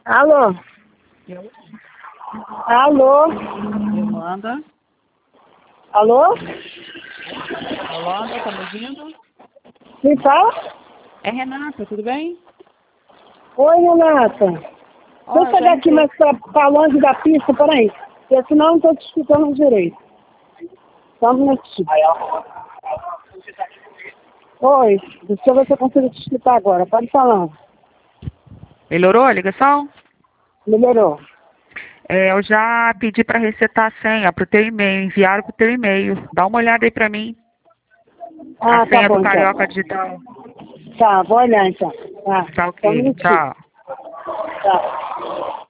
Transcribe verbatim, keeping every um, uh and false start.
Alô? Eu? Alô? Yolanda? Alô? Yolanda, tá me ouvindo? Me fala? É Renata, tudo bem? Oi, Renata. Deixa Ó, eu eu já chegar aqui entrei. mais pra, pra longe da pista, peraí. Porque senão eu não tô te escutando direito. Só um minutinho. Oi, deixa eu ver se eu consigo te escutar agora. Pode falar. Melhorou a ligação? Melhorou. É, eu já pedi para resetar a senha pro teu e-mail, enviaram pro teu e-mail. Dá uma olhada aí pra mim. A Ah, tá senha do bom então. Carioca Digital. Tá, vou olhar então. Tá, Tá só um ok, minutinho. tchau. Tá.